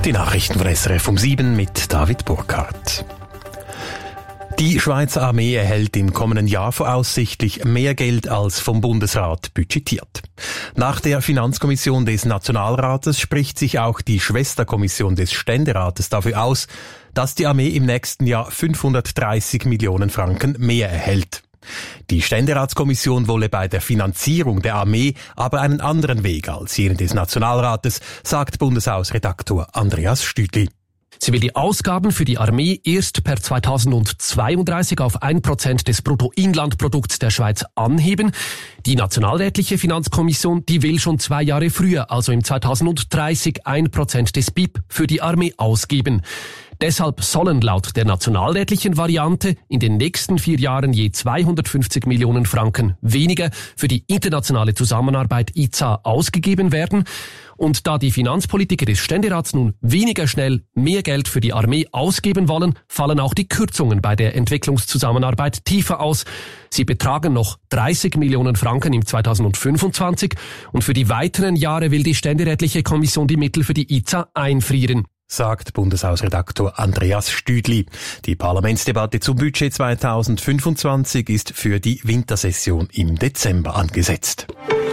Die Nachrichten von SRF um 7 mit David Burkhardt. Die Schweizer Armee erhält im kommenden Jahr voraussichtlich mehr Geld als vom Bundesrat budgetiert. Nach der Finanzkommission des Nationalrates spricht sich auch die Schwesterkommission des Ständerates dafür aus, dass die Armee im nächsten Jahr 530 Millionen Franken mehr erhält. Die Ständeratskommission wolle bei der Finanzierung der Armee aber einen anderen Weg als jenen des Nationalrates, sagt Bundeshausredaktor Andreas Stüdli. Sie will die Ausgaben für die Armee erst per 2032 auf 1% des Bruttoinlandprodukts der Schweiz anheben. Die nationalrätliche Finanzkommission, die will schon 2 Jahre früher, also im 2030, 1% des BIP für die Armee ausgeben. Deshalb sollen laut der nationalrätlichen Variante in den nächsten 4 Jahren je 250 Millionen Franken weniger für die internationale Zusammenarbeit IZA ausgegeben werden. Und da die Finanzpolitiker des Ständerats nun weniger schnell mehr Geld für die Armee ausgeben wollen, fallen auch die Kürzungen bei der Entwicklungszusammenarbeit tiefer aus. Sie betragen noch 30 Millionen Franken im 2025 und für die weiteren Jahre will die Ständerätliche Kommission die Mittel für die IZA einfrieren, sagt Bundeshausredaktor Andreas Stüdli. Die Parlamentsdebatte zum Budget 2025 ist für die Wintersession im Dezember angesetzt.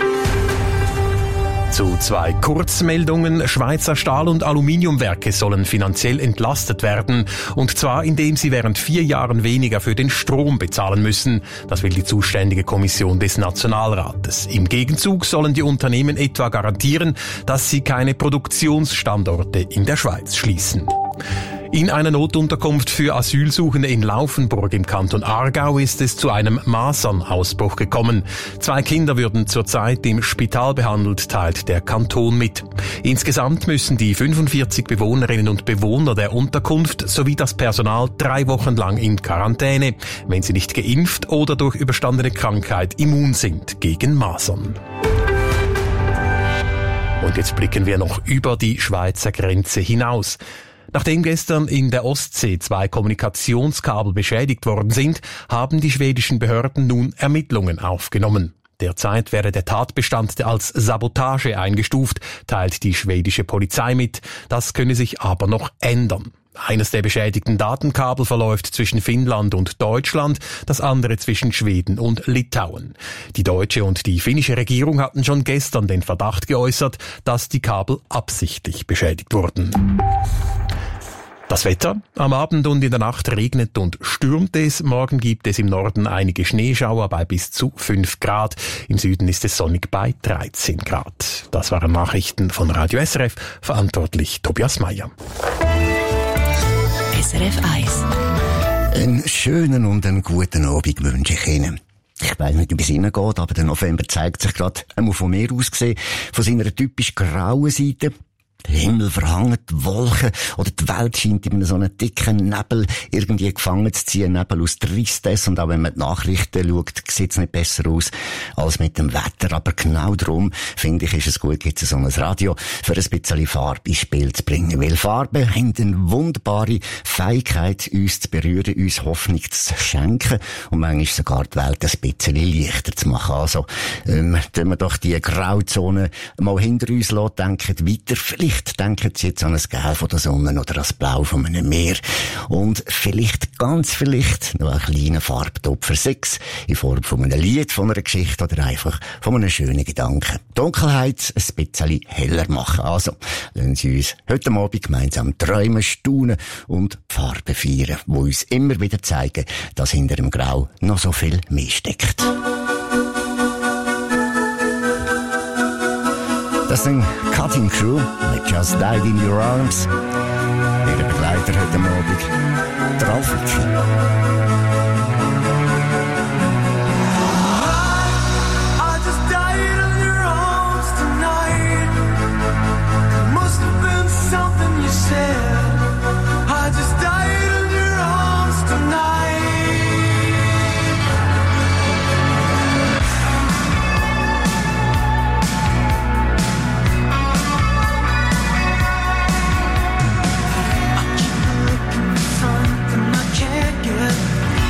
Zu 2 Kurzmeldungen. Schweizer Stahl- und Aluminiumwerke sollen finanziell entlastet werden. Und zwar, indem sie während 4 Jahren weniger für den Strom bezahlen müssen. Das will die zuständige Kommission des Nationalrates. Im Gegenzug sollen die Unternehmen etwa garantieren, dass sie keine Produktionsstandorte in der Schweiz schließen. In einer Notunterkunft für Asylsuchende in Laufenburg im Kanton Aargau ist es zu einem Masernausbruch gekommen. 2 Kinder würden zurzeit im Spital behandelt, teilt der Kanton mit. Insgesamt müssen die 45 Bewohnerinnen und Bewohner der Unterkunft sowie das Personal 3 Wochen lang in Quarantäne, wenn sie nicht geimpft oder durch überstandene Krankheit immun sind gegen Masern. Und jetzt blicken wir noch über die Schweizer Grenze hinaus. Nachdem gestern in der Ostsee 2 Kommunikationskabel beschädigt worden sind, haben die schwedischen Behörden nun Ermittlungen aufgenommen. Derzeit werde der Tatbestand als Sabotage eingestuft, teilt die schwedische Polizei mit. Das könne sich aber noch ändern. Eines der beschädigten Datenkabel verläuft zwischen Finnland und Deutschland, das andere zwischen Schweden und Litauen. Die deutsche und die finnische Regierung hatten schon gestern den Verdacht geäußert, dass die Kabel absichtlich beschädigt wurden. Das Wetter. Am Abend und in der Nacht regnet und stürmt es. Morgen gibt es im Norden einige Schneeschauer bei bis zu 5 Grad. Im Süden ist es sonnig bei 13 Grad. Das waren Nachrichten von Radio SRF. Verantwortlich Tobias Meyer. SRF 1. Einen schönen und einen guten Abend wünsche ich Ihnen. Ich weiss nicht, wie es Ihnen geht, aber der November zeigt sich gerade, einmal von mir aus gesehen, von seiner typisch grauen Seite. Der Himmel verhangen, die Wolken oder die Welt scheint in so einem dicken Nebel irgendwie gefangen zu ziehen, Nebel aus Tristesse. Und auch wenn man die Nachrichten schaut, sieht es nicht besser aus als mit dem Wetter. Aber genau darum, finde ich, ist es gut, gibt es so ein Radio, für ein bisschen Farbe ins Spiel zu bringen. Weil Farben haben eine wunderbare Fähigkeit, uns zu berühren, uns Hoffnung zu schenken und manchmal sogar die Welt ein bisschen leichter zu machen. Also, wenn wir doch die Grauzone mal hinter uns lassen, denken weiter. Vielleicht denken Sie jetzt an das Gelb von der Sonne oder das Blau von einem Meer. Und vielleicht, ganz vielleicht, noch einen kleinen Farbtopfer 6 in Form von einem Lied, von einer Geschichte oder einfach von einem schönen Gedanken. Dunkelheit ein bisschen heller machen. Also, lassen Sie uns heute Abend gemeinsam träumen, staunen und Farben feiern, die uns immer wieder zeigen, dass hinter dem Grau noch so viel mehr steckt. Das sind Cutting Crew mit Just Died in Your Arms. Ihr Begleiter heute Abend, der Alfred. Something I can't get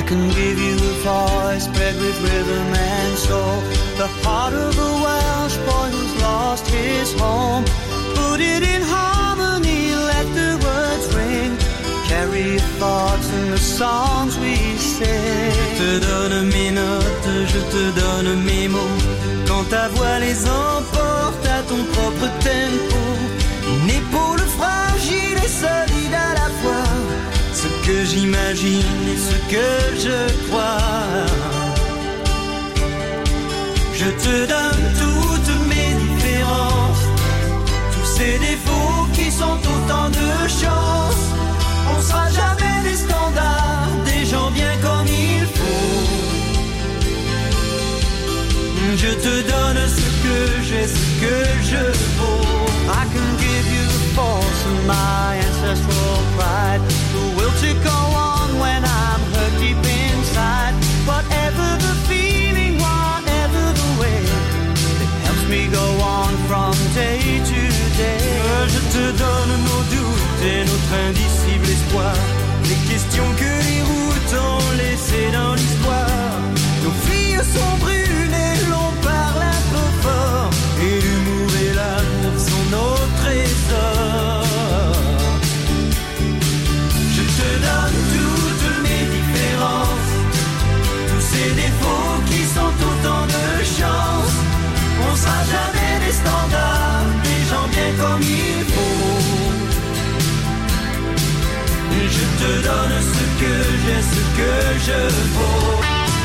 can give you a voice bred with rhythm and soul. The heart of a Welsh boy who's lost his home. Put it in harmony, let the words ring. Carry your thoughts in the songs we sing. Je te donne mes notes, je te donne mes mots. Quand ta voix les emporte à ton propre tempo. Une épaule fragile et solide à la fois. Ce que j'imagine et ce que je crois. Je te donne toutes mes différences. Tous ces défauts qui sont autant de chances. On sera jamais des standards, des gens bien comme il faut. Je te donne ce que j'ai, ce que je vaux. I can give you the force of my ancestral pride. The will to go on when I'm hurt deep inside. Whatever the feeling, whatever the way, it helps me go on from day to day. Je te donne nos doutes et notre indicible espoir. Les questions que les routes ont laissées dans l'histoire. Nos filles sont brûlées, l'on parle un peu fort. Et l'humour et l'amour sont nos trésors. Je te donne toutes mes différences. Tous ces défauts qui sont autant de chances. On sera jamais des standards, des gens bien comme il faut. Je te donne ce que j'ai, ce que je vaux.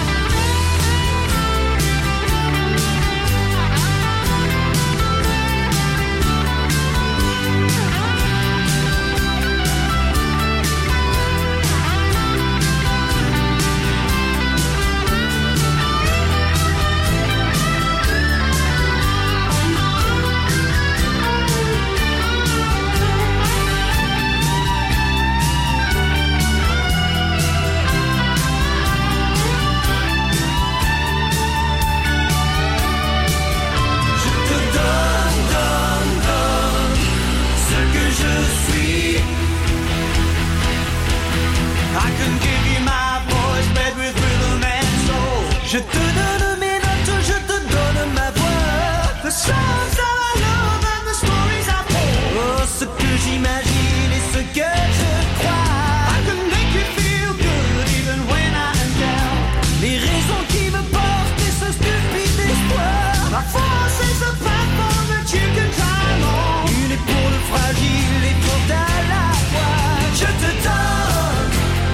Je te donne mes notes, je te donne ma voix. The songs that I love and the stories I tell. Oh, ce que j'imagine et ce que je crois. I can make you feel good even when I am down. Les raisons qui me portent et ce stupide espoir. Ma force is a platform that you can climb on. Une épaule fragile et forte à la fois. Je te donne,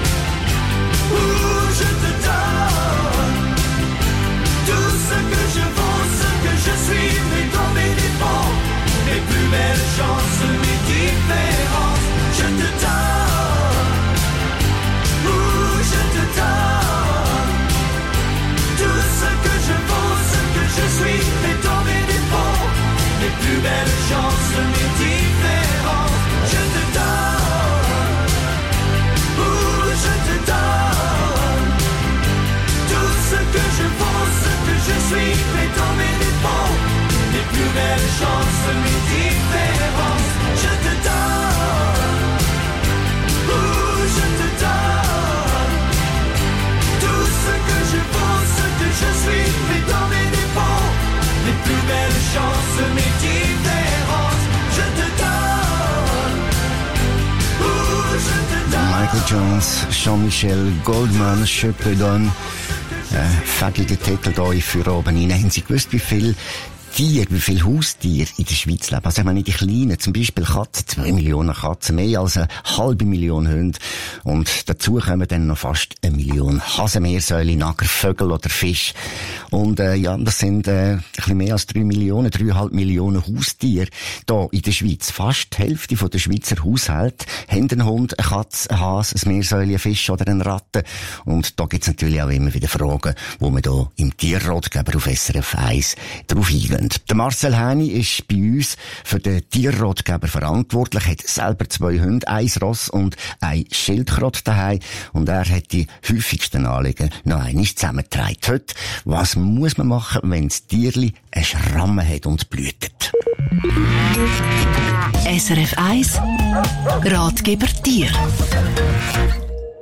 je te donne. Tout ce que je vaux, ce que je suis, mais dans mes défauts, mes plus belles chances, mes différences. Je te donne, je te donne. Tout ce que je vaux, ce que je suis, mais dans mes défauts, mes plus belles chances, mes différences. Je te donne, je te donne. Tout ce que je vaux, ce que je suis, mais dans mes défauts, mes plus belles chances, mes différences. Je te donne, je te donne. Tout ce que je vaux, ce que je suis, mais dans mes défauts, mes plus belles chances, mes différences. Je te donne, je te donne. Michael Jones, Jean-Michel Goldman, Je te donne. Fädeliger Titel hier für oben rein. Haben Sie gewusst, wie viele Haustiere in der Schweiz leben? Also, ich meine, die kleinen, zum Beispiel Katzen, 2 Millionen Katzen, mehr als 500.000 Hunde. Und dazu kommen dann noch fast 1 Million Hasenmeersäule, Nager, Vögel oder Fisch. Und, das sind, ein bisschen mehr als 3,5 Millionen Haustiere hier in der Schweiz. Fast die Hälfte der Schweizer Haushalte haben einen Hund, eine Katze, ein Hase, ein Meersäule, ein Fisch oder eine Ratte. Und da gibt's natürlich auch immer wieder Fragen, wo man hier im Tierratgeber auf SRF 1 drauf eingehen. Der Marcel Häni ist bei uns für den Tierratgeber verantwortlich, hat selber 2 Hunde, 1 Ross und 1 Schildkröte daheim. Und er hat die häufigsten Anliegen noch einmal zusammengetragen. Heute, was muss man machen, wenn das Tierli eine Schramme hat und blüht? SRF 1 Ratgeber Tier.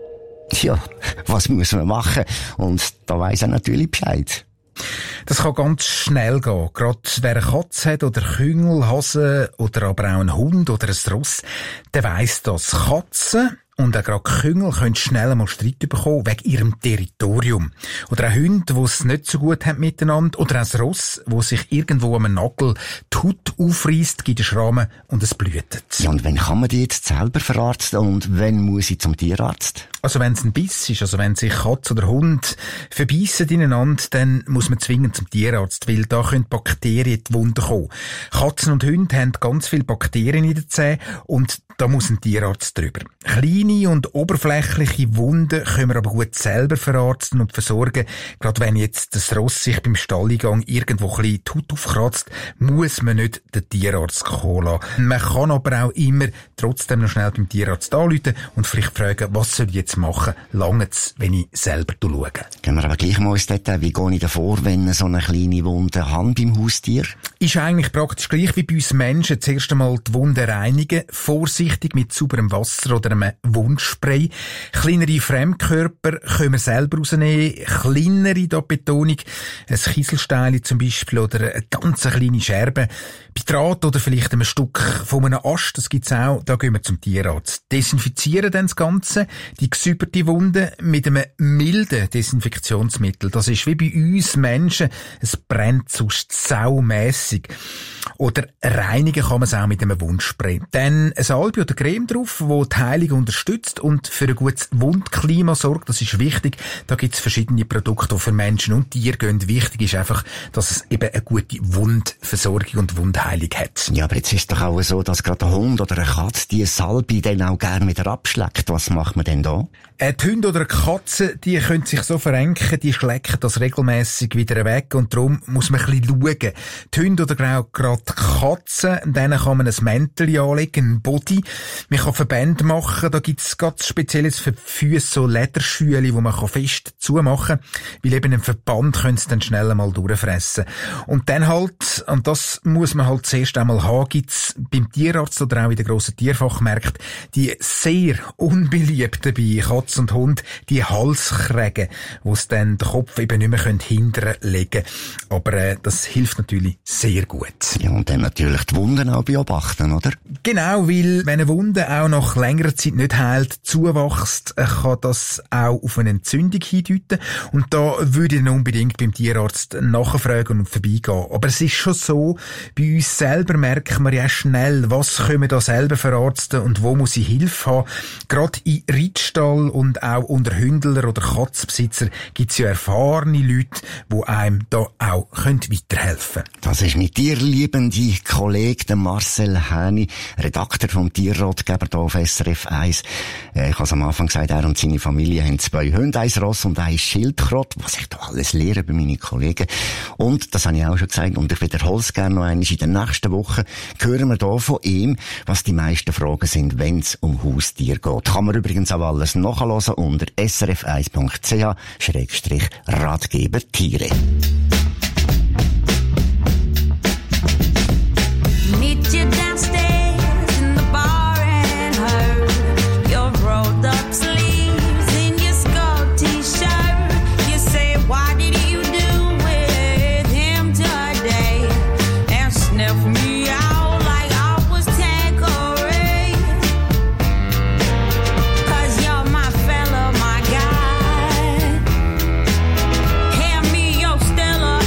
Ja, was muss man machen? Und da weiss er natürlich Bescheid. Das kann ganz schnell gehen. Gerade wer eine Katze hat oder Küngel, Hasen oder aber auch einen Hund oder ein Ross, der weiss das. Katzen und auch gerade Küngel können schnell einmal Streit bekommen wegen ihrem Territorium. Oder auch Hunde, die es nicht so gut haben miteinander. Oder auch ein Ross, wo sich irgendwo am Nagel die Haut aufreisst, gibt einen Schrammen und es blutet. Ja, und wann kann man die jetzt selber verarzten und wann muss ich zum Tierarzt? Also wenn es ein Biss ist, also wenn sich Katze oder Hund verbeissen ineinander, dann muss man zwingend zum Tierarzt, weil da können Bakterien in die Wunde kommen. Katzen und Hunde haben ganz viele Bakterien in den Zähnen und da muss ein Tierarzt drüber. Kleine und oberflächliche Wunden können wir aber gut selber verarzten und versorgen. Gerade wenn jetzt das Ross sich beim Stalleingang irgendwo ein bisschen die Haut aufkratzt, muss man nicht den Tierarzt kommen lassen. Man kann aber auch immer trotzdem noch schnell beim Tierarzt anrufen und vielleicht fragen, was soll ich jetzt machen? Langt's, wenn ich selber schaue? Gehen wir aber gleich mal ins Detail. Wie gehe ich davor, wenn so eine kleine Wunde habe beim Haustier? Ist eigentlich praktisch gleich wie bei uns Menschen. Zuerst einmal die Wunde reinigen, vorsichtig mit sauberem Wasser oder einem Wundspray. Kleinere Fremdkörper können wir selber rausnehmen. Kleinere, da Betonung, ein Kieselstein zum Beispiel oder eine ganz kleine Scherbe. Bei Draht oder vielleicht einem Stück von einem Ast, das gibt's auch, da gehen wir zum Tierarzt. Desinfizieren dann das Ganze, die gesäuberte Wunde mit einem milden Desinfektionsmittel. Das ist wie bei uns Menschen, es brennt sonst saumässig. Oder reinigen kann man es auch mit einem Wundspray. Dann ein Salbe oder Creme drauf, wo die Heilung unterstützt und für ein gutes Wundklima sorgt. Das ist wichtig. Da gibt es verschiedene Produkte, die für Menschen und Tiere gehen. Wichtig ist einfach, dass es eben eine gute Wundversorgung und Wundheilung hat. Ja, aber jetzt ist doch auch so, dass gerade ein Hund oder eine Katze die Salbe dann auch gerne wieder abschleckt. Was macht man denn da? Die Hunde oder eine Katze, die können sich so verrenken, die schlecken das regelmässig wieder weg und darum muss man ein bisschen schauen. Die Hunde oder gerade die Katzen, denen kann man ein Mäntel anlegen, ein Body. Man kann Verbände machen, da gibt's ganz Spezielles für die Füsse, so Lederschüle, die man fest zumachen kann, weil eben ein Verband können sie dann schnell einmal durchfressen. Und dann halt, und das muss man halt zuerst einmal haben, gibt's beim Tierarzt oder auch in den grossen Tierfachmärkten die sehr unbeliebten bei Katze und Hund, die Halskrägen, wo es dann den Kopf eben nicht mehr hinterher legen können. Aber das hilft natürlich sehr gut. Ja, und dann natürlich die Wunden auch beobachten, oder? Genau, weil wenn eine Wunde auch nach längerer Zeit nicht heilt, zuwächst, kann das auch auf eine Entzündung hindeuten. Und da würde ich dann unbedingt beim Tierarzt nachfragen und vorbeigehen. Aber es ist schon so, bei uns selber merken wir ja schnell, was können wir da selber verarzten und wo muss ich Hilfe haben. Gerade in Reitstall und auch unter Hündler oder Katzenbesitzer gibt es ja erfahrene Leute, die einem da auch weiterhelfen können. Das ist mit dir, liebende Kollege Marcel Häni, Redakteur vom Tierratgeber hier auf SRF 1. Ich habe es am Anfang gesagt, er und seine Familie haben 2 Hunde, 1 Ross und 1 Schildkröte, was ich da alles lehre bei meinen Kollegen. Und, das habe ich auch schon gesagt, und ich wiederhole es gerne noch einmal, in der nächsten Woche hören wir hier von ihm, was die meisten Fragen sind, wenn es um Haustier geht. Kann man übrigens auch alles nachhören unter srf1.ch/Ratgeber Tiere. Meet you downstairs in the bar and her. Your rolled up sleeves in your skull t-shirt. You say, what did you do with him today? And sniff me out like I was Tanqueray. 'Cause you're my fella, my guy. Hand me your Stella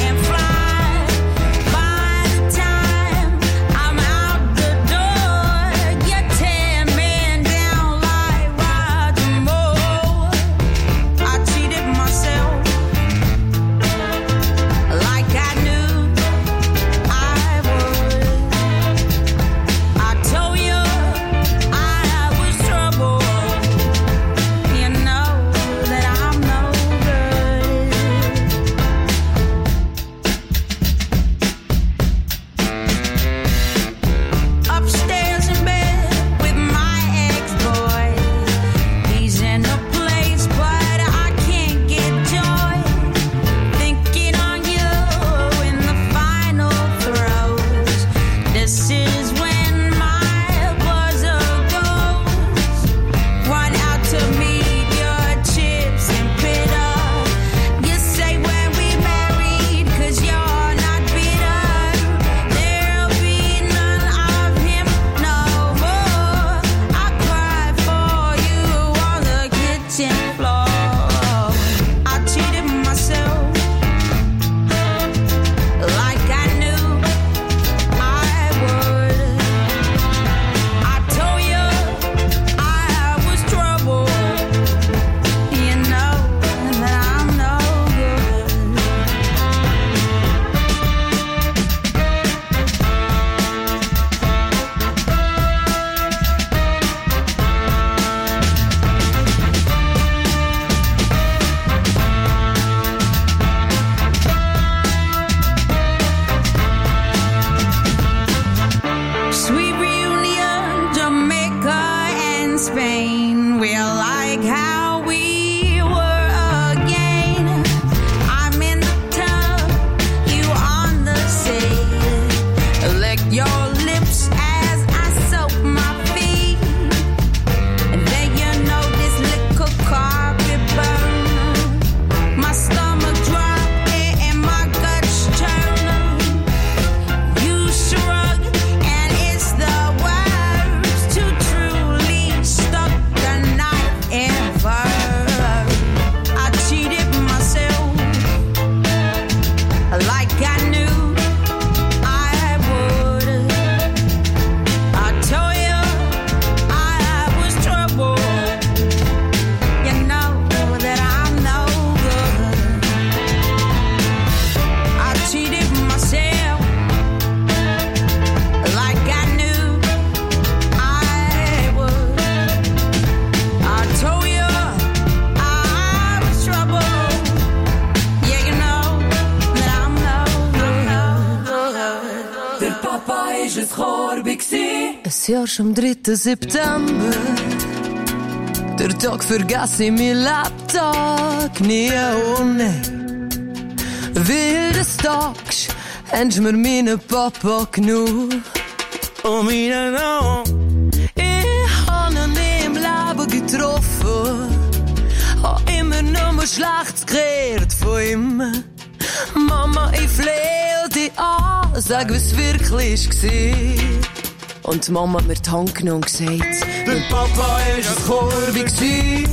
Der Papa ist ein Korbi gsi. Ein Jahr schon am 3. September. Der Tag vergesse ich mein Lebtag nie, oh nein. Weil des Tags hast mir meinen Papa genug. Oh meine no. Ich habe ihn nie im Leben getroffen. Hab immer nur Schlechtes gehört von ihm. Mama, ich flehe dich an, sag, was wirklich war. Und die Mama hat mir die Hand genommen und gesagt, der Papa ist ein Korbi gsi.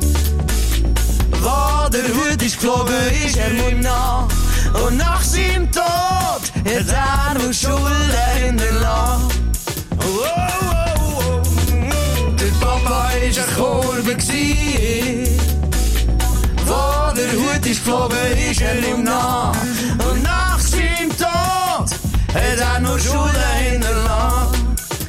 Wo der Hut ist geflogen, ist mir nach. Und nach seinem Tod hat er nur Schulden hinterlassen. Oh, oh, oh, oh. Der Papa ist ein Korbi gsi. Wo der Hut ist geflogen, ist ihm nach. Und nach seinem Tod hat er nur Schulden hinterlassen.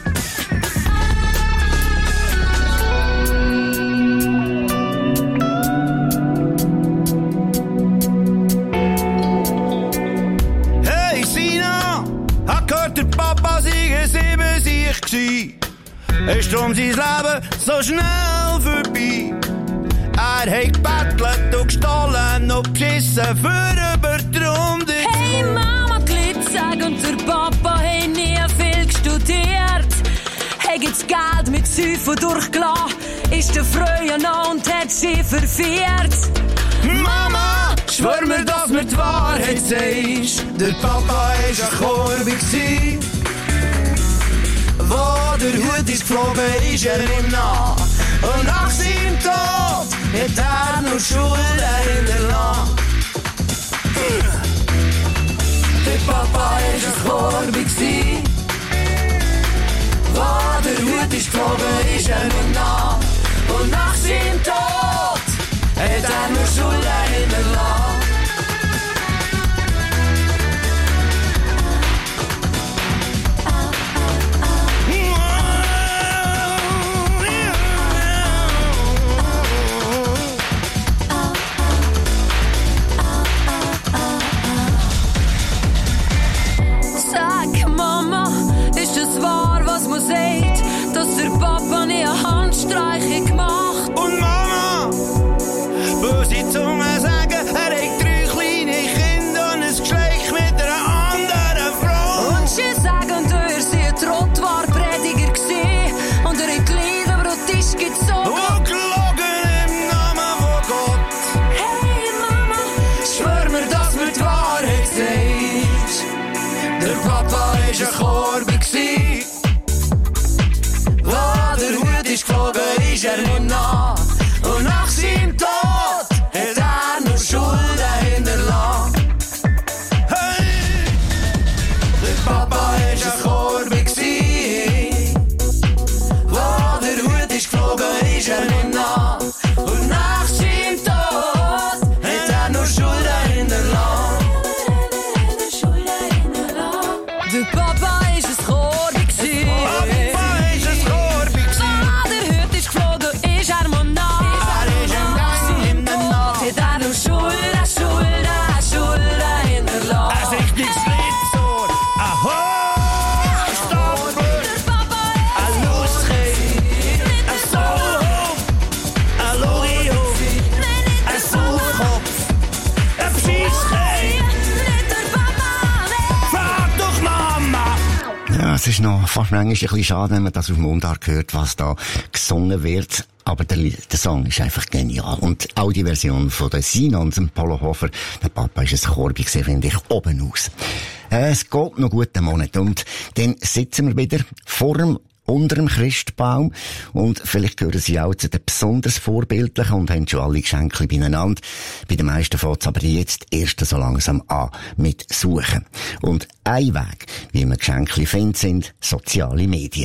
Hey Sina, hat gehört, der Papa sei 7 gsi. Ist drum sein Leben so schnell vorbei. Er hat gebettelt und gestohlen und beschissen für über die Runde. Hey Mama, Glitzer und der Papa haben nie viel studiert. Hat jetzt Geld mit Säufen durchgelassen, ist der Freude noch und hat sie verführt. Mama, schwör mir, dass mir die Wahrheit sagst. Der Papa ist ein Korbi gsi. Wo der Hut ist geflogen, ist ihm nach. Und nach seinem Tod hat er nur Schulden hinterlassen. Der Papa ist ein Korbi gsi. Wo der Hut ist geflogen, ist ihm nach. Und nach seinem Tod hat er nur Schulden hinterlassen. Dass der Papa nie eine Handstreiche gemacht. Und Mama, böse Zungen sagen, er hat 3 kleine Kinder und ein Geschlecht mit einer anderen Frau. Und sie sagen, er sei ein Trottwar-Prediger gsi. Und er hat die Lieder über den Tisch gezogen. Und gelogen im Namen von Gott. Hey Mama, schwör mir, dass mir die Wahrheit sagst. Der Papa ist ein Korbi gsi. Der Hut ist geflogen, ist ihm nach. Und nach seinem Tod hat er nur Schulden hinterlassen. Hey! Der Papa ist ein Korbi gsi. Wo der Hut ist geflogen, ist ihm nach. Und nach seinem Tod hat er nur Schulden hinterlassen. Der Papa ist ein Korbi gsi. Es ist noch fast manchmal ein bisschen schade, wenn man das auf Mundart hört, was da gesungen wird. Aber der Song ist einfach genial. Und auch die Version von der Sina und dem Polo Hofer, der Papa ist ein Korbi gewesen, finde ich, oben aus. Es geht noch gut einen Monat und dann sitzen wir wieder unter dem Christbaum und vielleicht gehören sie auch zu den besonders Vorbildlichen und haben schon alle Geschenke beieinander. Bei den meisten fängt es aber jetzt erst so langsam an mit Suchen. Und ein Weg, wie man Geschenke findet, sind soziale Medien.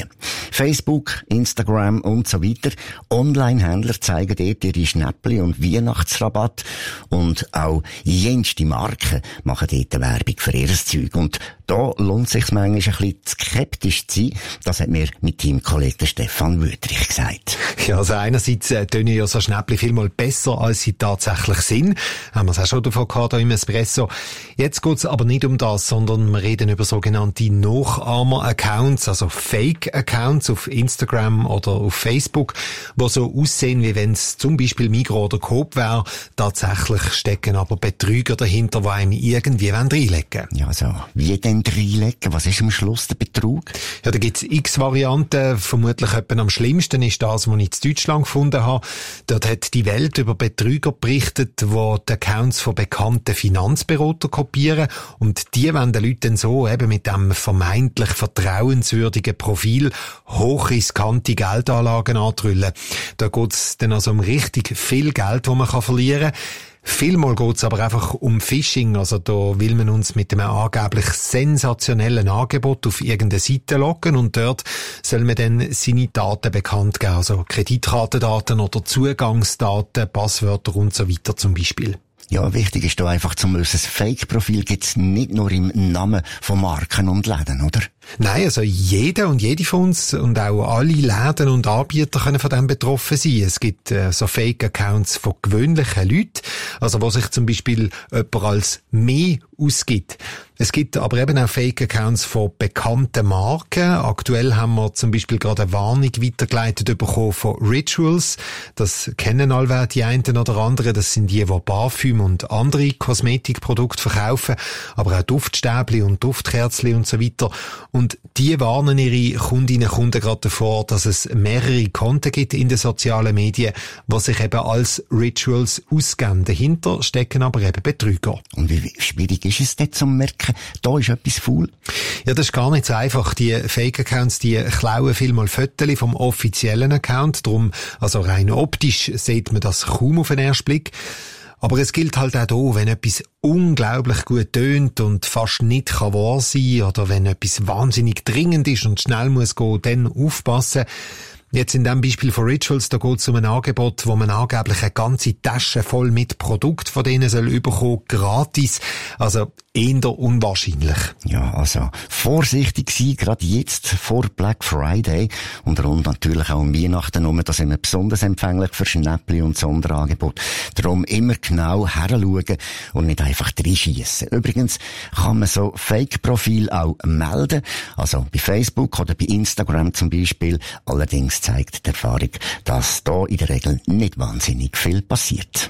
Facebook, Instagram und so weiter. Online-Händler zeigen dort ihre Schnäppli und Weihnachtsrabatt. Und auch jenste Marken machen dort Werbung für ihr Zeug. Und da lohnt es sich manchmal ein bisschen skeptisch zu sein. Das hat mir mein Teamkollege Stefan Wüthrich gesagt. Ja, also einerseits tönen ja so Schnäppli vielmal besser, als sie tatsächlich sind. Haben wir es auch schon davon gehabt, hier im Espresso. Jetzt geht es aber nicht um das, sondern wir reden über sogenannte Nachahmer-Accounts, also Fake-Accounts auf Instagram oder auf Facebook, die so aussehen, wie wenn es zum Beispiel Migros oder Coop wäre. Tatsächlich stecken aber Betrüger dahinter, die einem irgendwie reinlegen wollen. Ja, so. Wie denn reinlegen? Was ist am Schluss der Betrug? Ja, da gibt's x Varianten. Vermutlich etwa am schlimmsten ist das, was ich in Deutschland gefunden habe. Dort hat die Welt über Betrüger berichtet, die die Accounts von bekannten Finanzberatern kopieren. Und die wollen den Leuten dann so eben mit dem vermeintlich vertrauenswürdigen Profil hochriskante Geldanlagen antrüllen. Da geht's dann also um richtig viel Geld, das man verlieren kann. Vielmal geht's aber einfach um Phishing, also da will man uns mit einem angeblich sensationellen Angebot auf irgendeine Seite locken und dort soll man dann seine Daten bekannt geben, also Kreditkartendaten oder Zugangsdaten, Passwörter und so weiter zum Beispiel. Ja, wichtig ist da einfach zu wissen, ein Fake-Profil gibt's nicht nur im Namen von Marken und Läden, oder? Nein, also jeder und jede von uns und auch alle Läden und Anbieter können von dem betroffen sein. Es gibt so Fake-Accounts von gewöhnlichen Leuten, also wo sich zum Beispiel jemand als mehr ausgibt. Es gibt aber eben auch Fake-Accounts von bekannten Marken. Aktuell haben wir zum Beispiel gerade eine Warnung weitergeleitet bekommen von Rituals. Das kennen alle die einen oder anderen. Das sind die Parfüm und andere Kosmetikprodukte verkaufen, aber auch Duftstäbli und Duftkerzli und so weiter. Und die warnen ihre Kundinnen und Kunden gerade davor, dass es mehrere Konten gibt in den sozialen Medien, die sich eben als Rituals ausgeben. Dahinter stecken aber eben Betrüger. Und wie schwierig ist es dort zu merken, da ist etwas faul? Ja, das ist gar nicht so einfach. Die Fake-Accounts, die klauen vielmal Fotos vom offiziellen Account. Darum, also rein optisch sieht man das kaum auf den ersten Blick. Aber es gilt halt auch da, wenn etwas unglaublich gut tönt und fast nicht kann wahr sein oder wenn etwas wahnsinnig dringend ist und schnell muss gehen, dann aufpassen. Jetzt in dem Beispiel von Rituals, da geht es um ein Angebot, wo man angeblich eine ganze Tasche voll mit Produkten von denen soll bekommen, gratis. Also eher unwahrscheinlich. Ja, also vorsichtig sein, gerade jetzt vor Black Friday und rund natürlich auch um Weihnachten herum, da sind wir besonders empfänglich für Schnäppli und Sonderangebote. Darum immer genau heranschauen und nicht einfach reinschiessen. Übrigens kann man so Fake-Profil auch melden, also bei Facebook oder bei Instagram zum Beispiel. Allerdings zeigt die Erfahrung, dass da in der Regel nicht wahnsinnig viel passiert.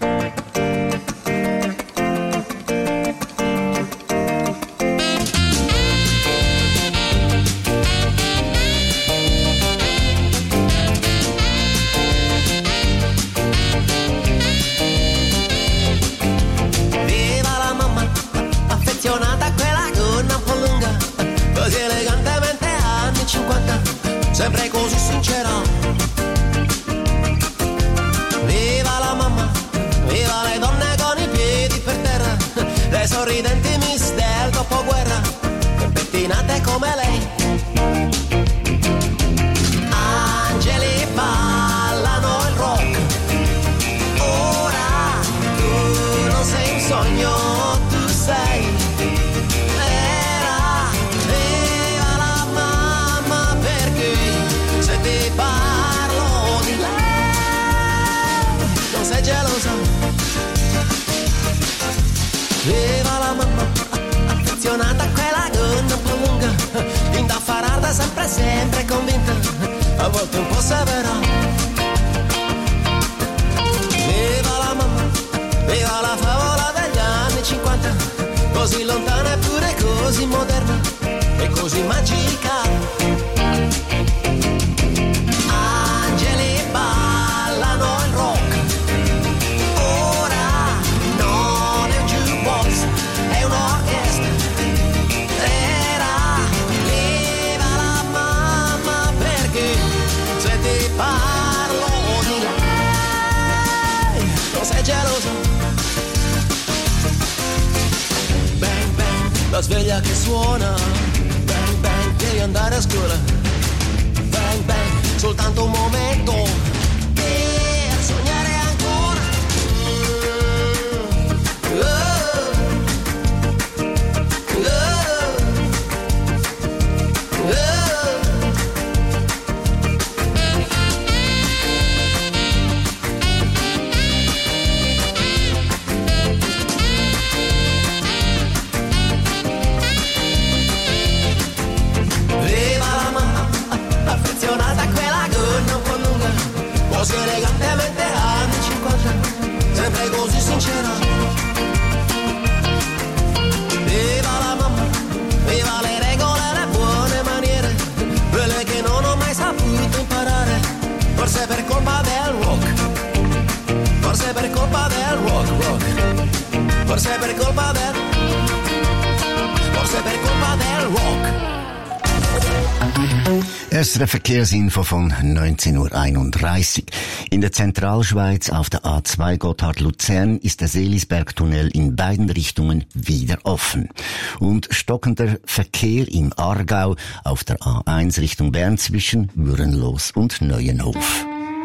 Viva la mamma, affezionata a quella gonna un po' lunga, così elegantemente anni 50, sempre così sincera. Viva la mamma, viva le donne con i piedi per terra, le sorridenti miss del dopoguerra, e pettinate come lei. Angeli ballano il rock, ora tu non sei un sogno, tu sei vera. Viva la mamma, perché se ti parlo di lei non sei gelosa. Viva la mamma, affezionata a quella gonna un po' lunga, indaffarata sempre, sempre convinta, a volte un po' severa. Viva la mamma, viva la favola degli anni 50, così lontana eppure così moderna e così magica. Angeli ballano il rock, ora non è un jukebox, è un'orchestra. Era viva la mamma, perché se ti parlo di lei non sei geloso. Bang bang, la sveglia che suona, bang bang, devi andare a scuola. Bang bang, soltanto un momento per sognare ancora. Viva la mamma, affezionata a quella gonna un po' lunga, così elegantemente anni 50, sempre così sincera. Viva la mamma, viva le regole e le buone maniere, quelle che non ho mai saputo imparare, forse per colpa del rock, forse per colpa del rock, forse per colpa del, forse per colpa del rock. Erste Verkehrsinfo von 19:31 Uhr. In der Zentralschweiz auf der A2 Gotthard-Luzern ist der Seelisbergtunnel in beiden Richtungen wieder offen. Und stockender Verkehr im Aargau auf der A1 Richtung Bern zwischen Würenlos und Neuenhof.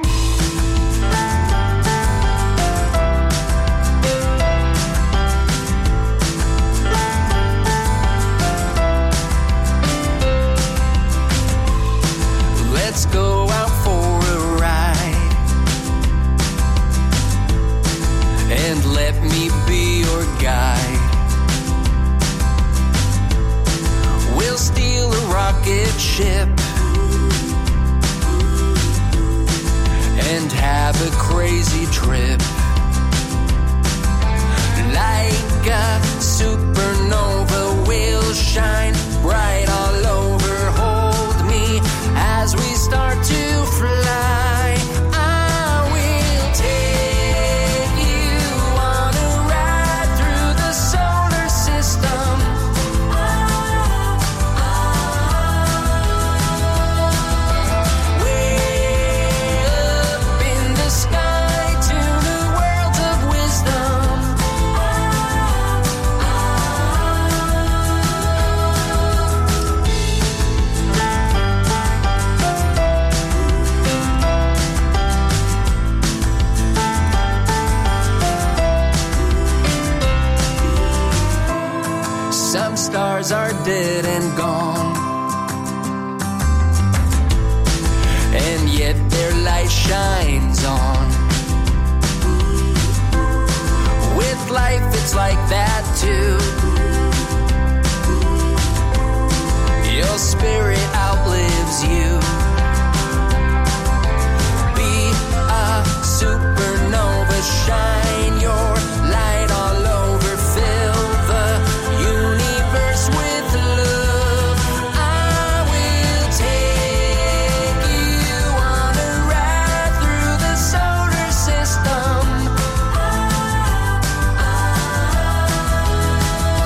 Let's go out for a ride and let me be your guide. We'll steal a rocket ship and have a crazy trip. Like a supernova, we'll shine bright all over. Hold me as we start to fly. I will take you on a ride through the solar system. Way up in the sky to new worlds of wisdom. Some stars are dead and gone, and yet their light shines on. With life it's like that too. Your spirit outlives you. Be a supernova, shine your light all over, fill the universe with love. I will take you on a ride through the solar system.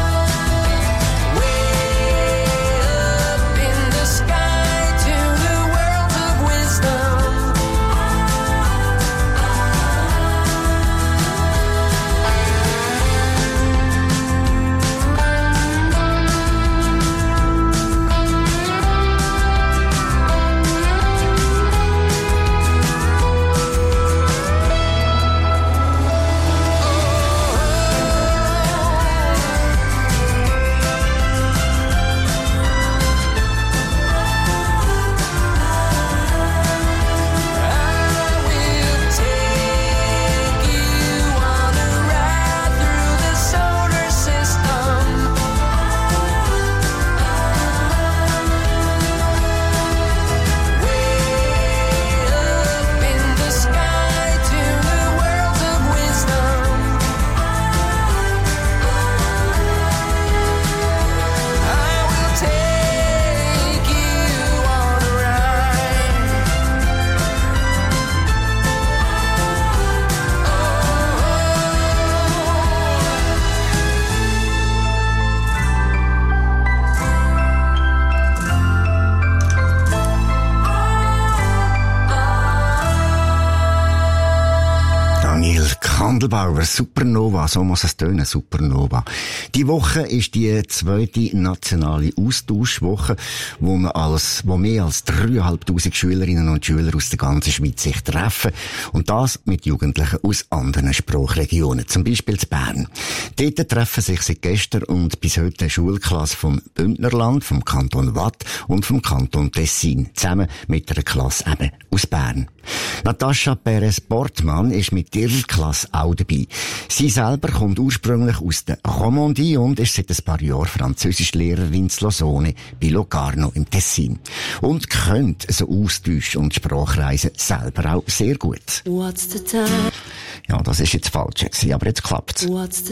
Handelbauer, Supernova, so muss es tönen, Supernova. Die Woche ist die zweite nationale Austauschwoche, wo mehr als 3'500 Schülerinnen und Schüler aus der ganzen Schweiz sich treffen. Und das mit Jugendlichen aus anderen Sprachregionen, zum Beispiel zu Bern. Dort treffen sich seit gestern und bis heute eine Schulklasse vom Bündnerland, vom Kanton Waadt und vom Kanton Tessin, zusammen mit einer Klasse eben aus Bern. Natascha Perez-Bortmann ist mit ihrer Klasse auch dabei. Sie selber kommt ursprünglich aus der Romandie und ist seit ein paar Jahren Französischlehrerin in Lausanne bei Locarno im Tessin. Und kennt so Austausch und Sprachreisen selber auch sehr gut. What's the time? Ja, das ist jetzt falsch gewesen, aber jetzt klappt's.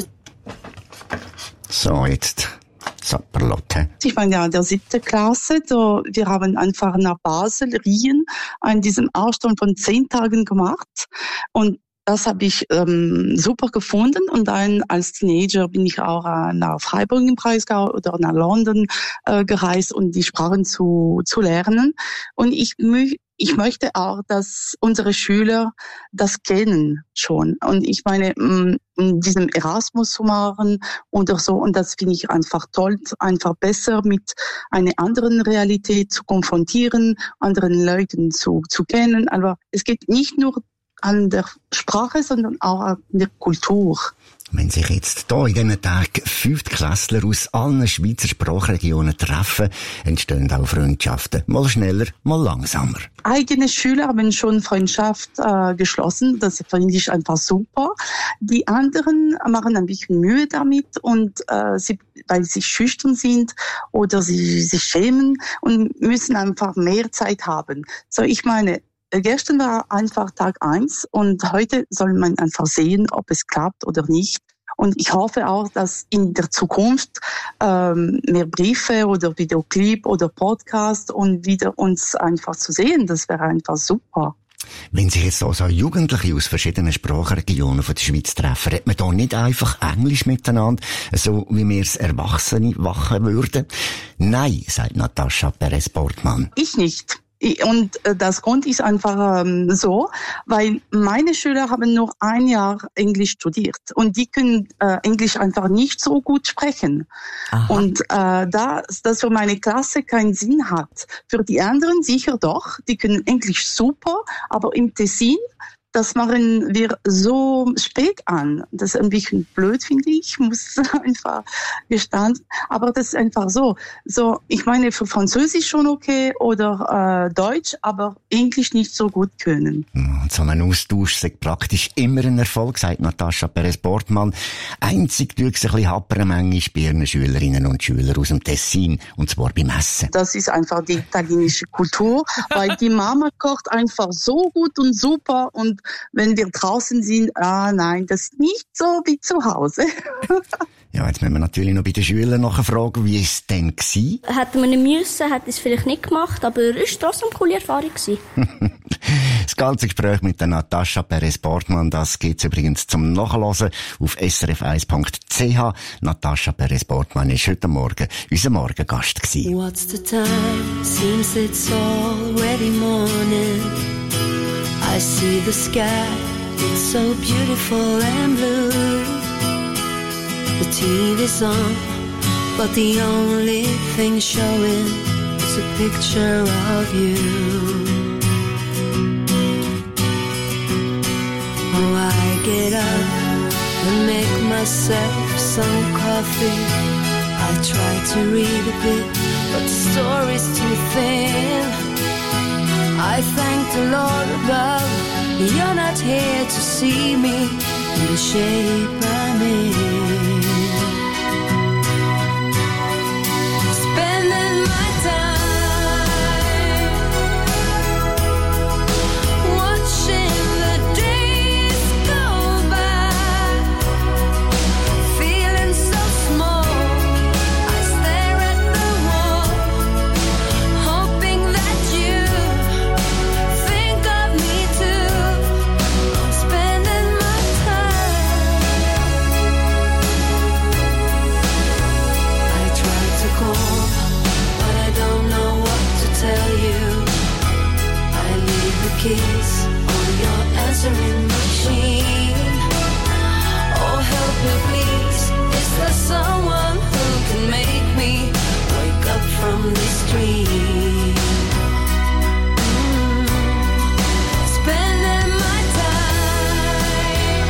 So, jetzt. So, Perlotte. Ich war ja in der 7. Klasse. Wir haben einfach nach Basel, Rien, an diesem Ausstand von 10 Tagen gemacht. Und das habe ich super gefunden. Und dann als Teenager bin ich auch nach Freiburg im Breisgau oder nach London gereist, um die Sprachen zu lernen. Und ich möchte auch, dass unsere Schüler das kennen schon. Und ich meine, diesen Erasmus zu machen oder so. Und das finde ich einfach toll, einfach besser mit einer anderen Realität zu konfrontieren, anderen Leuten zu kennen. Aber es geht nicht nur an der Sprache, sondern auch an der Kultur. Wenn sich jetzt hier in diesen Tagen 5. Klässler aus allen Schweizer Sprachregionen treffen, entstehen auch Freundschaften. Mal schneller, mal langsamer. Eigene Schüler haben schon Freundschaft geschlossen. Das finde ich einfach super. Die anderen machen ein bisschen Mühe damit und weil sie schüchtern sind oder sie sich schämen und müssen einfach mehr Zeit haben. So, ich meine, gestern war einfach Tag 1 und heute soll man einfach sehen, ob es klappt oder nicht. Und ich hoffe auch, dass in der Zukunft mehr Briefe oder Videoclip oder Podcast und wieder uns einfach zu sehen, das wäre einfach super. Wenn sich jetzt also Jugendliche aus verschiedenen Sprachregionen von der Schweiz treffen, redet man da nicht einfach Englisch miteinander, so wie wir es Erwachsene machen würden? Nein, sagt Natascha Perez-Bortmann. Ich nicht. Und das Grund ist einfach so, weil meine Schüler haben nur 1 Jahr Englisch studiert und die können Englisch einfach nicht so gut sprechen. Aha. Und das für meine Klasse keinen Sinn hat. Für die anderen sicher doch, die können Englisch super, aber im Tessin, das machen wir so spät an. Das ist ein bisschen blöd, finde ich, muss einfach gestanden. Aber das ist einfach so. So, ich meine, für Französisch schon okay oder Deutsch, aber Englisch nicht so gut können. Und so ein Austausch ist praktisch immer ein Erfolg, sagt Natascha Perez-Bortmann. Einzig tut es ein bisschen happern manchmal bei ihren Schülerinnen und Schülern aus dem Tessin, und zwar beim Essen. Das ist einfach die italienische Kultur, weil die Mama kocht einfach so gut und super und wenn wir draußen sind, nein, das ist nicht so wie zu Hause. Ja, jetzt müssen wir natürlich noch bei den Schülern nachfragen, wie es denn war. Hätten wir nicht müssen, hätte ich es vielleicht nicht gemacht, aber es war trotzdem eine coole Erfahrung. Das ganze Gespräch mit der Natascha Perez-Bortmann, das gibt's übrigens zum Nachhören auf srf1.ch. Natascha Perez-Bortmann ist heute Morgen unser Morgengast gewesen. What's the time? Seems it's already morning. I see the sky, it's so beautiful and blue. The TV's on, but the only thing showing is a picture of you. Oh, I get up and make myself some coffee. I try to read a bit, but the story's too thin. I thank the Lord above, you're not here to see me in the shape I'm in. Spending my time watching the days go by, feeling so small. I stare at the wall, hoping that you think of me too. Spending my time free. Spending my time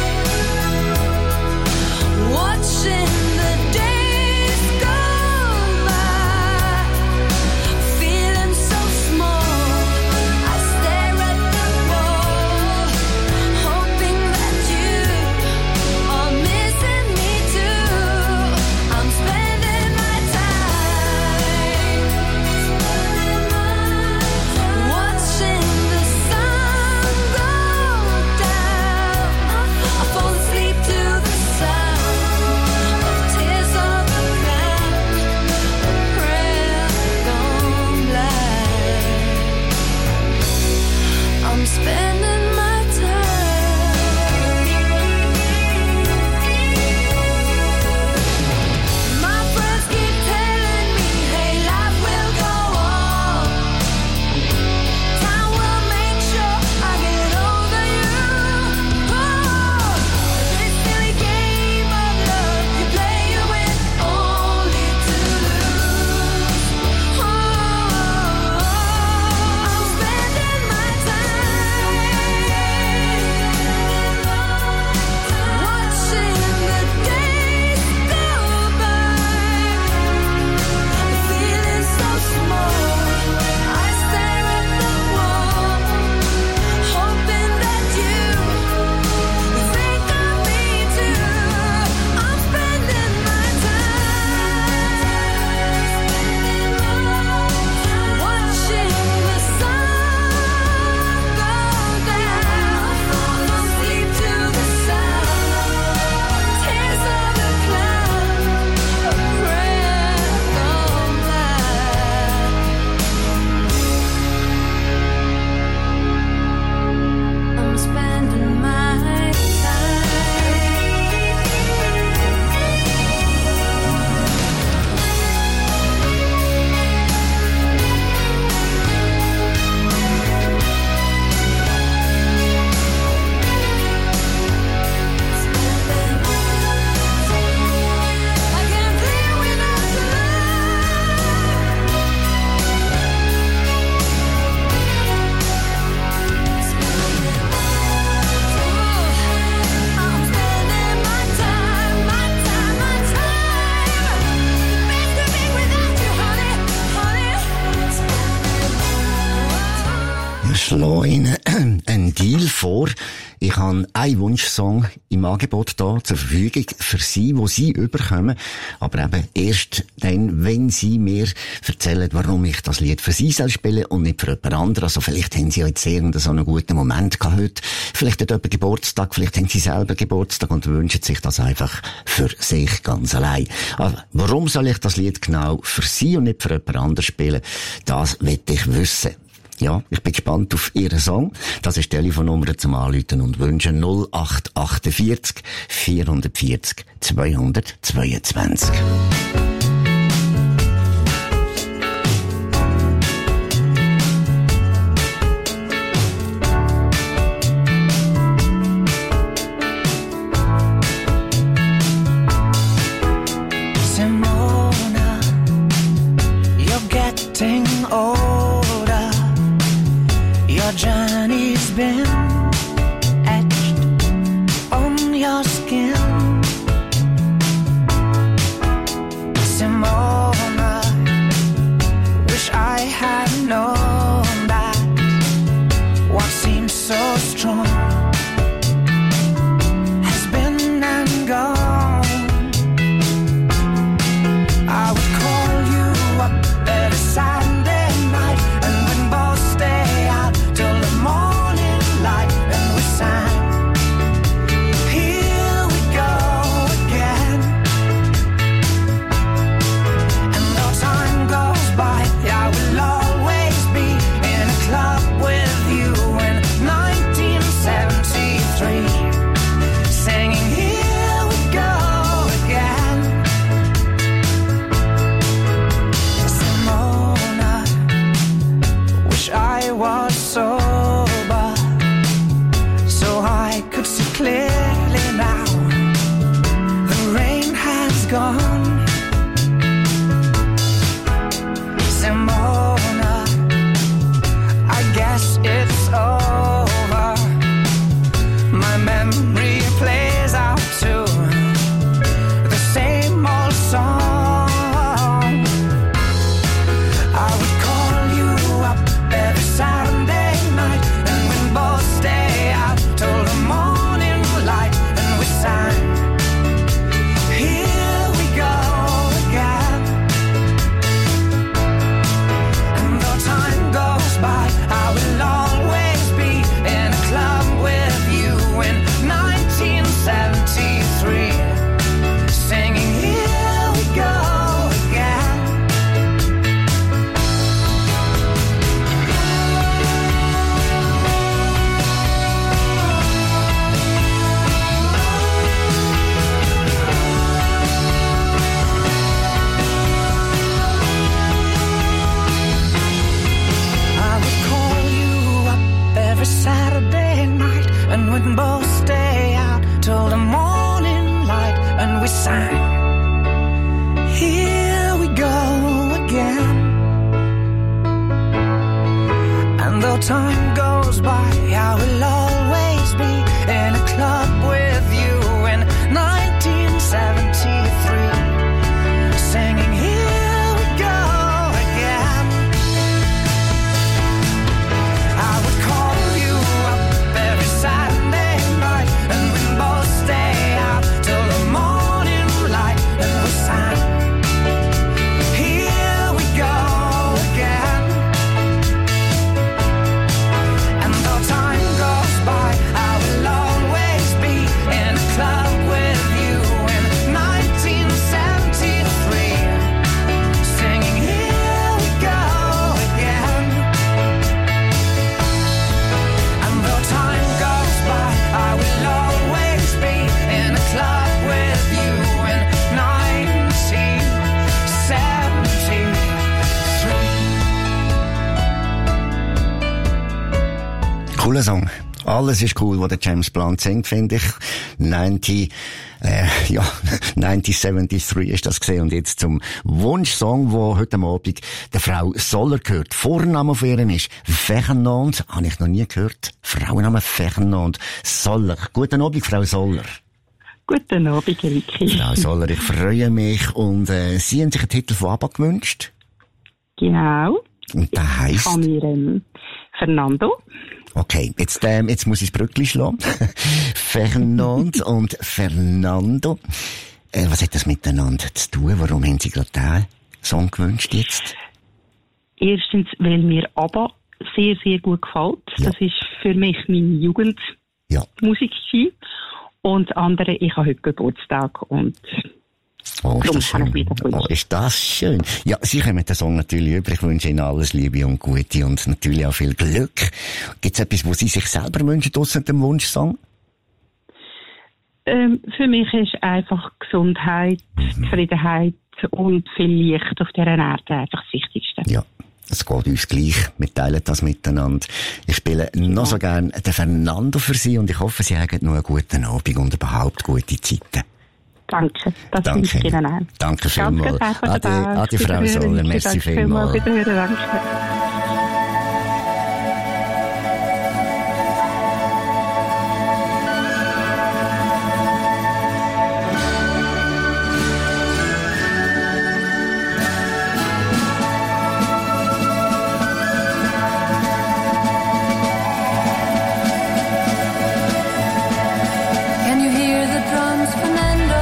watching the days go by, feeling so small. I stare at the wall, hoping that you are missing me too. I'm spending my time watching the sun go down. I fall asleep to the sound of tears on the ground, a prayer gone blind. I'm spending my time. My friends keep telling me, hey, life will go on. Time will make sure I get over you. Oh, this silly game of love you play you win only to lose. Oh, I'm spending my time watching the days go by, feeling so small. I stare at the wall, hoping that you think of me too. I'm spending my time watching the sun go down. Fall asleep to the sound, tears of the cloud, a prayer gone blind. I'm spending my time. I can't live without your I'm spending my time, my time, my time. Best to be without you, honey, honey. Ich schlage Ihnen einen Deal vor. Ich habe einen Wunschsong im Angebot da zur Verfügung für Sie, wo Sie überkommen. Aber eben erst dann, wenn Sie mir erzählen, warum ich das Lied für Sie soll spielen und nicht für jemand anderen. Also vielleicht haben Sie ja jetzt irgendeinen so einen guten Moment gehabt heute. Vielleicht hat jemand Geburtstag, vielleicht haben Sie selber Geburtstag und wünschen sich das einfach für sich ganz allein. Also, warum soll ich das Lied genau für Sie und nicht für jemand anderen spielen? Das will ich wissen. Ja, ich bin gespannt auf Ihren Song. Das ist die Telefonnummer zum Anrufen und Wünschen 0848 440 222. Simona, you're getting older. Your journey's been etched on your skin. Simona, wish I had known that what seems so strong has been and gone. I would call you up every Sunday night and we'd both stay out till the morning light. sang. Here we go again. And though time goes by, I will always be in a club with you in 1973, singing here we go again. I would call you up every Saturday night, and we'd both stay out till the morning light, and we sang here we go again. And though time goes by, I will always be in a club with you in 1973, singing here we go again. And though time goes by, I will always be in a club with you in 1973. Cooler Song. Alles ist cool, was der James Blunt singt, finde ich. 1973 ist das gesehen. Und jetzt zum Wunschsong, wo heute Abend der Frau Soller gehört. Vorname von ihr ist Fernand. Habe ich noch nie gehört. Frauenname Fernand Soller. Guten Abend, Frau Soller. Guten Abend, Ricky. Frau Soller, ich freue mich. Und Sie haben sich einen Titel von ABBA gewünscht. Genau. Und der heisst? Ich habe mir Fernando. Okay, jetzt muss ich das Brückli schlagen. Fernand und Fernando. Was hat das miteinander zu tun? Warum haben Sie gerade diesen Song gewünscht jetzt? Erstens, weil mir ABBA sehr, sehr gut gefällt. Ja. Das ist für mich meine Jugendmusik gewesen. Und andere, ich habe heute Geburtstag und oh, ist das schön. wieder Oh, ist das schön. Ja, Sie kommen den Song natürlich über. Ich wünsche Ihnen alles Liebe und Gute und natürlich auch viel Glück. Gibt es etwas, was Sie sich selber wünschen, ausser dem Wunschsong? Für mich ist einfach Gesundheit, Zufriedenheit und viel Licht auf dieser Erde einfach das Wichtigste. Ja. Es geht uns gleich. Wir teilen das miteinander. Ich spiele noch so gern den Fernando für Sie und ich hoffe, Sie haben noch einen guten Abend und überhaupt gute Zeiten. Danke. Das wünsche ich Ihnen auch. Danke vielmals. Ade, Frau Soller. Merci vielmals. Danke. Can you hear the drums, Fernando?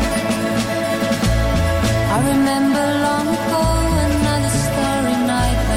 I remember long ago another starry night.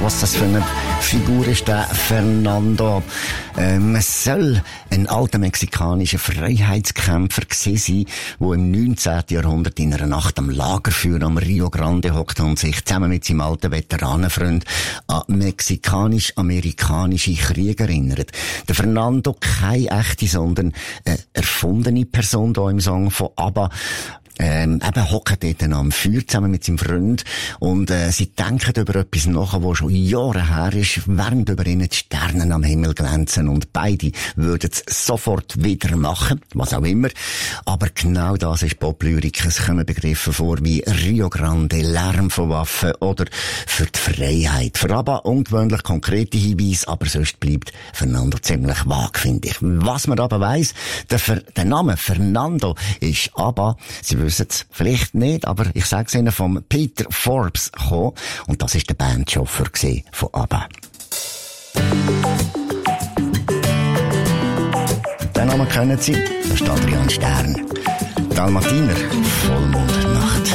was das für eine Figur ist, der Fernando. Man soll ein alter mexikanischer Freiheitskämpfer gewesen sein, der im 19. Jahrhundert in einer Nacht am Lagerfeuer am Rio Grande hockt und sich zusammen mit seinem alten Veteranenfreund an mexikanisch-amerikanische Kriege erinnert. Der Fernando, keine echte, sondern eine erfundene Person hier im Song von ABBA. Eben hocken dort am Feuer zusammen mit seinem Freund und sie denken über etwas nach, was schon Jahre her ist, während über ihnen die Sterne am Himmel glänzen und beide würden es sofort wieder machen, was auch immer. Aber genau das ist Poplyrik. Es kommen Begriffe vor wie Rio Grande, Lärm von Waffen oder für die Freiheit. Für ABBA ungewöhnlich konkrete Hinweise, aber sonst bleibt Fernando ziemlich vage, finde ich. Was man aber weiss, der Name Fernando ist ABBA. Sie wissen es vielleicht nicht, aber ich sage es Ihnen, vom Peter Forbes gekommen. Und das ist der Bandchauffeur von ABBA. Den Namen kennen Sie, das ist Adrian Stern. Dalmatiner, Vollmondnacht.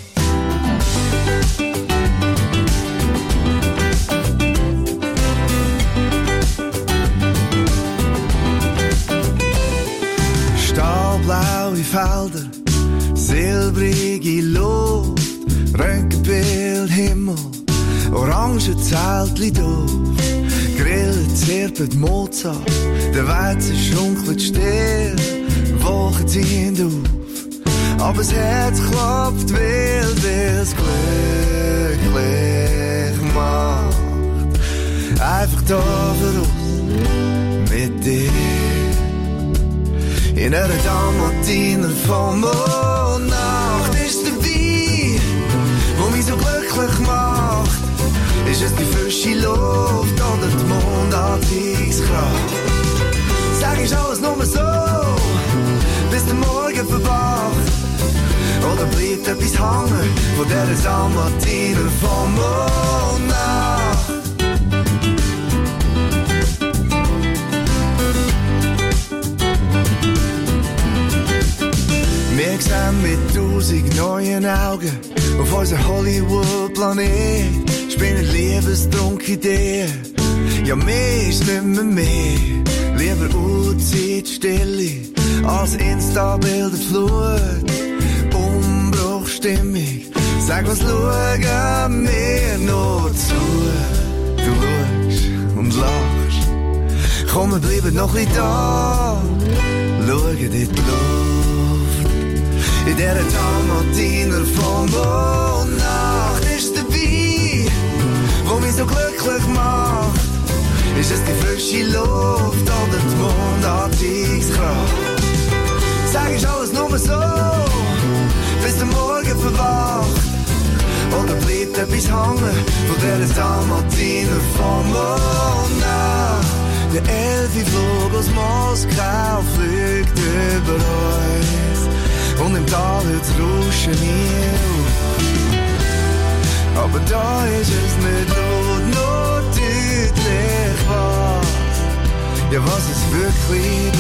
Stahlblaue Felder, silbrige Luft, Röntgenbild, Himmel, orange Zeltli doof, Grillen zirpet Mozart, der Weizen schunkelt still, Wolken ziehen auf, aber das Herz klopft wild, weil's glücklich macht, einfach da für uns, mit dir. In einer Dalmatiner Vollmondnacht ist der Wein, wo mich so glücklich macht. Ist es die frische Luft oder die Mondatmungskraft? Sag ich alles nur so, bis der Morgen verwacht? Oder bleibt etwas hängen von dieser Dalmatiner Vollmondnacht? Wir sehen mit 1000 neuen Augen auf unseren Hollywood-Planet, spinnen liebestrunke Ideen. Ja, mehr ist nicht mehr. Lieber Urzeitstille als Insta-Bilderflut. Umbruchstimmung. Sag, was schauen wir nur zu? Du schaust und lachst. Komm, wir bleiben noch ein bisschen da. Schauen in die Luft. In dieser Dalmatiner Vollmondnacht ist der Wein, wo mich so glücklich macht. Ist es die frische Luft oder die Mondatmungskraft? Sag ich alles nur so, bis der Morgen verwacht? Oder bleibt etwas hängen von dieser Dalmatiner Vollmondnacht? Der Elfi flog aus Moskau, fliegt über uns. Und im Tal hört's Rauschen nie auf. Aber da ist es nicht nur deutlich was, ja was es wirklich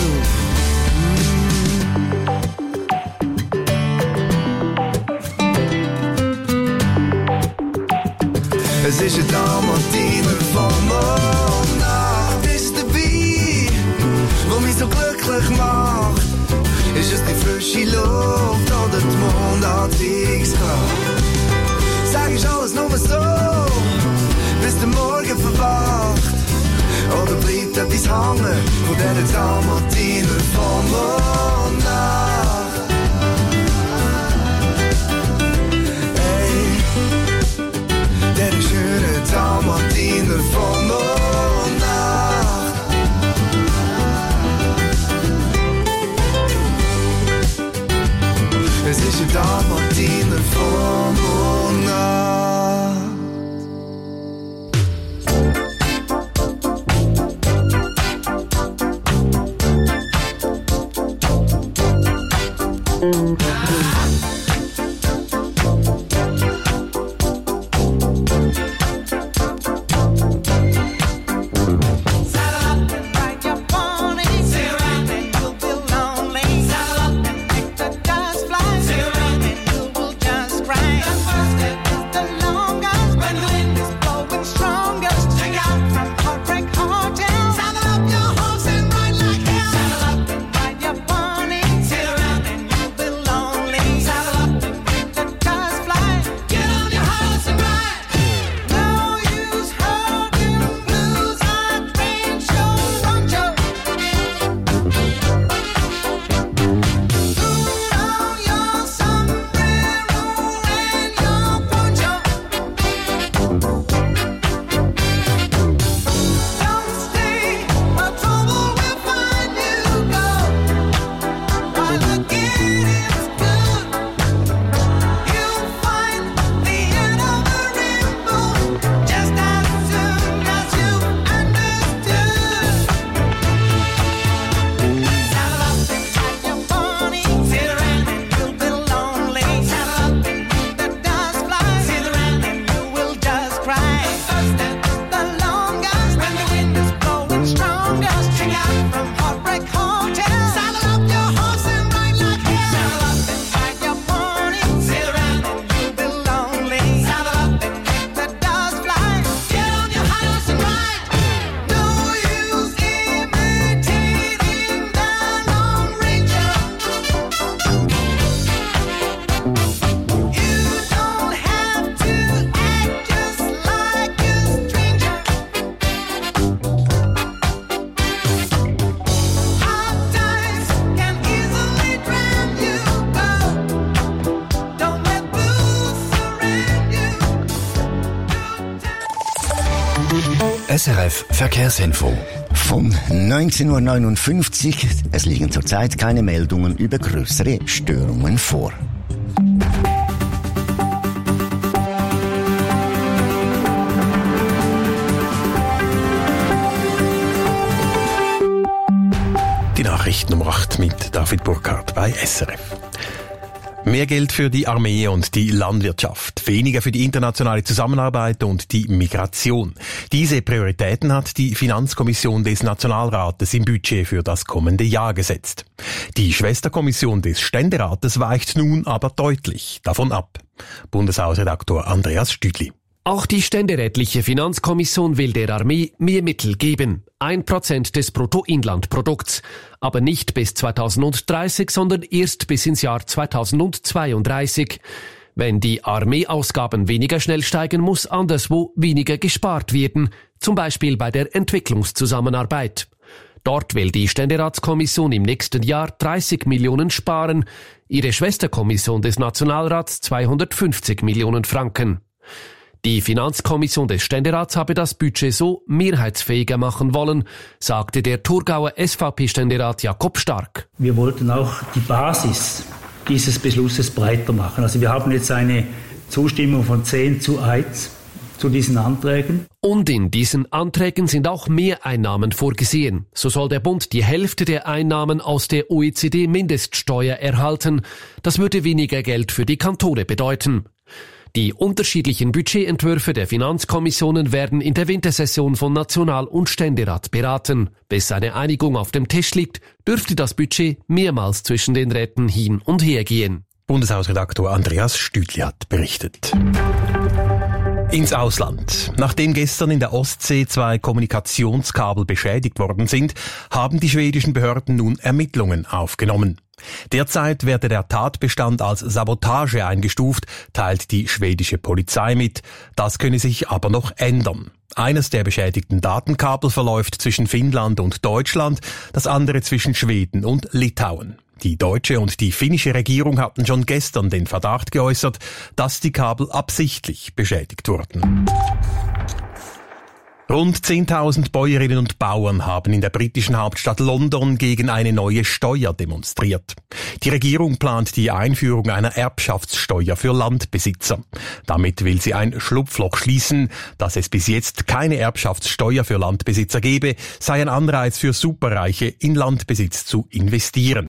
braucht. Es ist ein Dalmatiner Vollmondnacht, ist der Wein, wo mich so glücklich macht. Ist es die frische Luft oder die Mondatmungskraft? Sag ich alles nur so, bis der Morgen verwacht? Oder bleibt etwas hängen von dieser Dalmatiner Vollmondnacht? Ey, der schöne Dalmatiner Vollmondnacht. Es ist ein Dalmatiner Vollmondnacht. Strong SRF Verkehrsinfo. Von 19:59 Uhr. Es liegen zurzeit keine Meldungen über größere Störungen vor. Die Nachrichten um 8 mit David Burkhardt bei SRF. Mehr Geld für die Armee und die Landwirtschaft, weniger für die internationale Zusammenarbeit und die Migration. Diese Prioritäten hat die Finanzkommission des Nationalrates im Budget für das kommende Jahr gesetzt. Die Schwesterkommission des Ständerates weicht nun aber deutlich davon ab. Bundeshausredaktor Andreas Stüdli. Auch die ständerätliche Finanzkommission will der Armee mehr Mittel geben. 1% des Bruttoinlandprodukts. Aber nicht bis 2030, sondern erst bis ins Jahr 2032. Wenn die Armeeausgaben weniger schnell steigen, muss anderswo weniger gespart werden. Zum Beispiel bei der Entwicklungszusammenarbeit. Dort will die Ständeratskommission im nächsten Jahr 30 Millionen sparen. Ihre Schwesterkommission des Nationalrats 250 Millionen Franken. Die Finanzkommission des Ständerats habe das Budget so mehrheitsfähiger machen wollen, sagte der Thurgauer SVP-Ständerat Jakob Stark. Wir wollten auch die Basis dieses Beschlusses breiter machen. Also wir haben jetzt eine Zustimmung von 10:1 zu diesen Anträgen. Und in diesen Anträgen sind auch Mehreinnahmen vorgesehen. So soll der Bund die Hälfte der Einnahmen aus der OECD-Mindeststeuer erhalten. Das würde weniger Geld für die Kantone bedeuten. Die unterschiedlichen Budgetentwürfe der Finanzkommissionen werden in der Wintersession von National- und Ständerat beraten. Bis eine Einigung auf dem Tisch liegt, dürfte das Budget mehrmals zwischen den Räten hin und her gehen. Bundeshausredaktor Andreas Stüdli hat berichtet. Ins Ausland. Nachdem gestern in der Ostsee 2 Kommunikationskabel beschädigt worden sind, haben die schwedischen Behörden nun Ermittlungen aufgenommen. Derzeit werde der Tatbestand als Sabotage eingestuft, teilt die schwedische Polizei mit. Das könne sich aber noch ändern. Eines der beschädigten Datenkabel verläuft zwischen Finnland und Deutschland, das andere zwischen Schweden und Litauen. Die deutsche und die finnische Regierung hatten schon gestern den Verdacht geäußert, dass die Kabel absichtlich beschädigt wurden. Rund 10.000 Bäuerinnen und Bauern haben in der britischen Hauptstadt London gegen eine neue Steuer demonstriert. Die Regierung plant die Einführung einer Erbschaftssteuer für Landbesitzer. Damit will sie ein Schlupfloch schließen. Dass es bis jetzt keine Erbschaftssteuer für Landbesitzer gebe, sei ein Anreiz für Superreiche, in Landbesitz zu investieren.